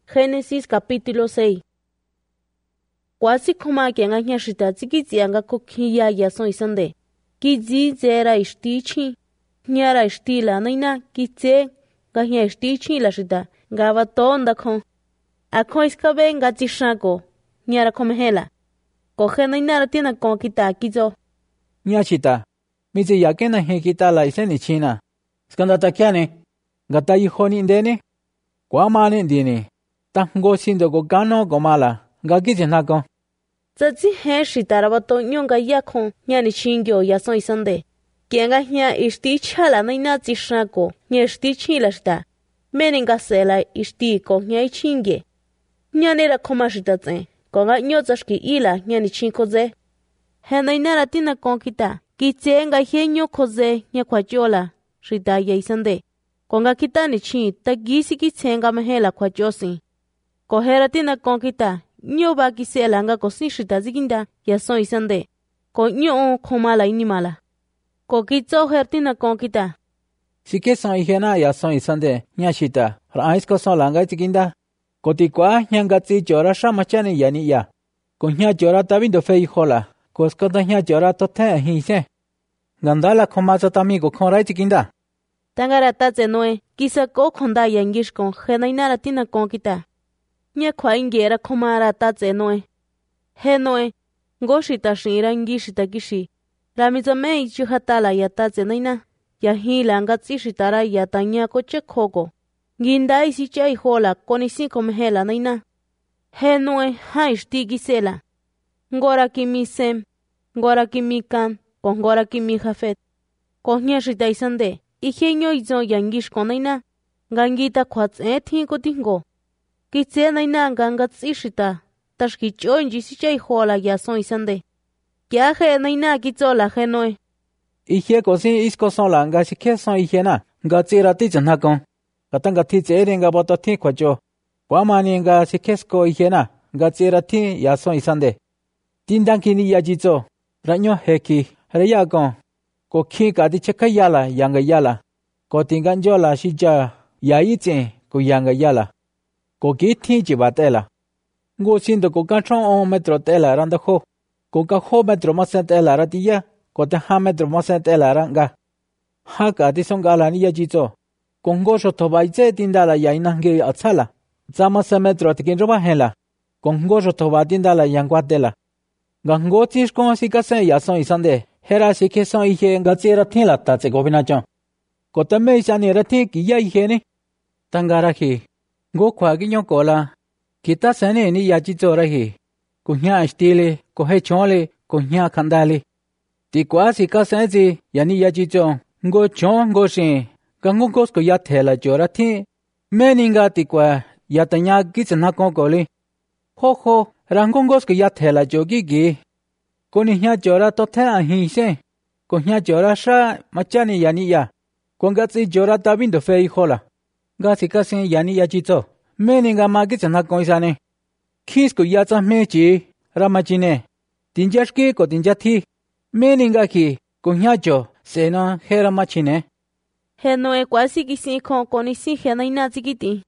Génesis capítulo 6. Quasi como que nga nyashita tsikitsi anga kokhiya yason isande. Kizi zera ishtichi. Nyara ishtila naina kitse nga nya ishtichi la shita. Nga vatonda kon. Akon iskabe nga tishako. Nyara komehela. Kohe naina tina kon kita kizo. Nyashita. Mizi yake na hekita la iseni china. Skandata kyane. Gata yihoni indene. Kwa mani indini. Tango sindo go gano gomala. Nga kizinako. Tsatsi he shitara vato nyonga yakon nyani chingyo yason isande. Kianga nya ishticha la naina tishako. Nya ishtichi la shita. Meninga sela ishtiko nya ichinge. Nyanera koma shita tse. Konga nyozashki ila nyani chinkoze. He naina ratina konkita. Kitse nga he nyo koze nya kwa jola. Shita ya isande. Konga kita ni chin tagisi kitse nga mahela kwa josin. Kohera tina konkita. Nyo ba kisela nga kosin shita zikinda yason isande. Ko nyo komala inimala. Ko kitso hertina konkita. Sike son ihena yason isande nyashita. Rais ko son langa zikinda. Ko tikwa nyangatsi jora shamachani yani ya. Ko nya jora tabindo fe ihola. Ko skota nya jora tote hise. Gandala komaza tamigo konrai zikinda. Tangara tatse noe kisa ko konda yangish kon henainara tina konkita. Nya kwa ingera komara tatse noe. He noe, ngoshita shira ngishita kishi. Ramizame ichi hatala ya tatse naina. Ya hila ngatsi shitara ya tanya koche koko. Ginda isi chay hola konisi komehela naina. He noe haishti gisela. Ngora kimi sem, ngora kimi kan, ngora kimi jafet. Kohnya shita isande, ihenyo izo yangish konaina. Gangita kwats tinko tingo. Kitse naina gangatsi shita. Tashki chonji si chay hola yason isande. Kya he naina kitsola he noe. Ihe kosin isko son langa sike son ihena. Gatsi rati janakon. Katanga ti tsere nga boto ti kwacho. Kwa mani nga sikesko ihena. Gatsi rati yason isande. Tindanki ni yajitso. Ranyo heki. Rayakon. Ko ki kati cheka yala yanga yala. Ko tinganjo la shija yayitse ko yanga yala. Ko ki ti jibatela. Ngo sindo ko kachon on metro tela randa ho. Ko ka ho metro masen tela ratiya. Ko te ha metro masen tela ranga. Haka ti son gala ni yajitso. Ko ngo shotoba itse tindala yainange atsala. Zama se metro tikin roba hela. Ko ngo shotoba tindala yangwatela. Gango tish kon sikasen yason isande. Hera sike son ihe ngatsi ratin la tatse gobinachon. Ko tame isani ratin ki ya ihe ni. Tangara hi. Ngo kwa ginyo kola. Kita sene ni yajitso rahi. Kuhnya ashtile, kohe chonle, kuhnya kandali. Ti kwa sika senzi yani yajitso. Ngo chon ngo shin. Gango kosko ya thela joratin. Meninga ti kwa yatanya gitsana konkoli. Ho, rangon kosko ya thela jogigi. Koni hnya jora tothe ahi se. Ko hnya jora sha machani yani ya. Kongatsi jora tabindo fe ihola. Gasi kasin yani yajitso. Meninga magitsana koisane. Kisko yatsa mechi ramachine. Tinjashki ko tinjathi. Meninga ki kunyacho sena hera machine. He noe kwasi kisi kon konisi he naina tsikiti.